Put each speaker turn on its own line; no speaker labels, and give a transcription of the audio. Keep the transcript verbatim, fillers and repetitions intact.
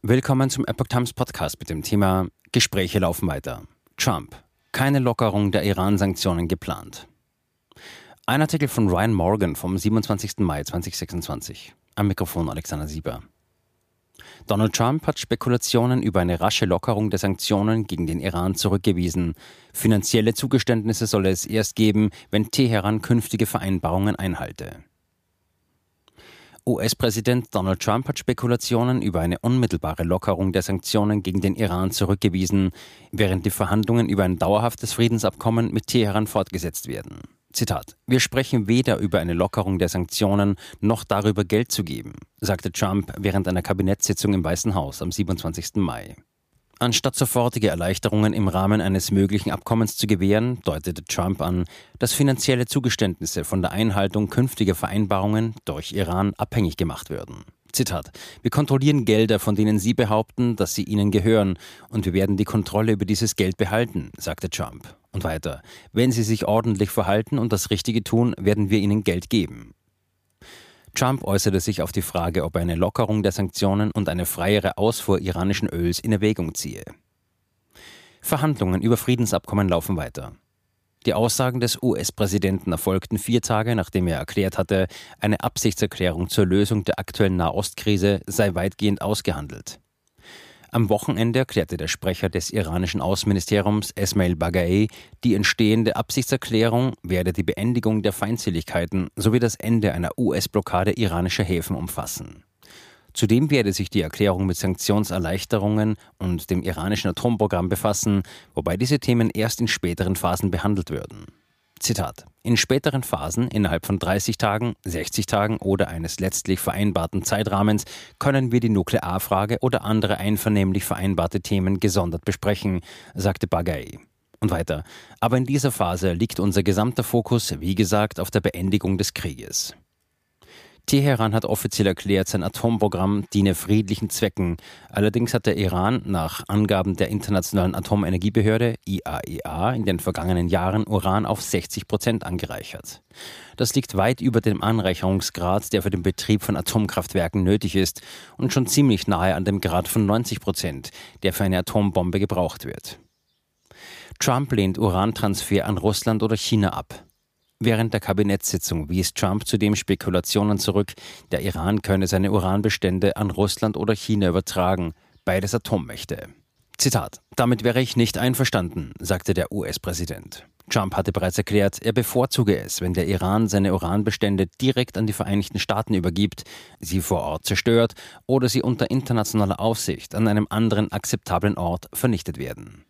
Willkommen zum Epoch Times Podcast mit dem Thema Gespräche laufen weiter. Trump: Keine Lockerung der Iran-Sanktionen geplant. Ein Artikel von Ryan Morgan vom siebenundzwanzigsten Mai zweitausendsechsundzwanzig. Am Mikrofon Alexander Sieber. Donald Trump hat Spekulationen über eine rasche Lockerung der Sanktionen gegen den Iran zurückgewiesen. Finanzielle Zugeständnisse solle es erst geben, wenn Teheran künftige Vereinbarungen einhalte. U S-Präsident Donald Trump hat Spekulationen über eine unmittelbare Lockerung der Sanktionen gegen den Iran zurückgewiesen, während die Verhandlungen über ein dauerhaftes Friedensabkommen mit Teheran fortgesetzt werden. Zitat: Wir sprechen weder über eine Lockerung der Sanktionen noch darüber, Geld zu geben, sagte Trump während einer Kabinettssitzung im Weißen Haus am siebenundzwanzigsten Mai. Anstatt sofortige Erleichterungen im Rahmen eines möglichen Abkommens zu gewähren, deutete Trump an, dass finanzielle Zugeständnisse von der Einhaltung künftiger Vereinbarungen durch Iran abhängig gemacht würden. Zitat: Wir kontrollieren Gelder, von denen Sie behaupten, dass sie Ihnen gehören, und wir werden die Kontrolle über dieses Geld behalten, sagte Trump. Und weiter: Wenn Sie sich ordentlich verhalten und das Richtige tun, werden wir Ihnen Geld geben. Trump äußerte sich auf die Frage, ob er eine Lockerung der Sanktionen und eine freiere Ausfuhr iranischen Öls in Erwägung ziehe. Verhandlungen über Friedensabkommen laufen weiter. Die Aussagen des U S-Präsidenten erfolgten vier Tage, nachdem er erklärt hatte, eine Absichtserklärung zur Lösung der aktuellen Nahostkrise sei weitgehend ausgehandelt. Am Wochenende erklärte der Sprecher des iranischen Außenministeriums Esmail Baghaei, die entstehende Absichtserklärung werde die Beendigung der Feindseligkeiten sowie das Ende einer U S-Blockade iranischer Häfen umfassen. Zudem werde sich die Erklärung mit Sanktionserleichterungen und dem iranischen Atomprogramm befassen, wobei diese Themen erst in späteren Phasen behandelt würden. Zitat: In späteren Phasen, innerhalb von dreißig Tagen, sechzig Tagen oder eines letztlich vereinbarten Zeitrahmens, können wir die Nuklearfrage oder andere einvernehmlich vereinbarte Themen gesondert besprechen, sagte Baghaei. Und weiter: Aber in dieser Phase liegt unser gesamter Fokus, wie gesagt, auf der Beendigung des Krieges. Teheran hat offiziell erklärt, sein Atomprogramm diene friedlichen Zwecken. Allerdings hat der Iran nach Angaben der Internationalen Atomenergiebehörde I A E A in den vergangenen Jahren Uran auf sechzig Prozent angereichert. Das liegt weit über dem Anreicherungsgrad, der für den Betrieb von Atomkraftwerken nötig ist, und schon ziemlich nahe an dem Grad von neunzig Prozent, der für eine Atombombe gebraucht wird. Trump lehnt Urantransfer an Russland oder China ab. Während der Kabinettssitzung wies Trump zudem Spekulationen zurück, der Iran könne seine Uranbestände an Russland oder China übertragen, beides Atommächte. Zitat: Damit wäre ich nicht einverstanden, sagte der U S-Präsident. Trump hatte bereits erklärt, er bevorzuge es, wenn der Iran seine Uranbestände direkt an die Vereinigten Staaten übergibt, sie vor Ort zerstört oder sie unter internationaler Aufsicht an einem anderen akzeptablen Ort vernichtet werden.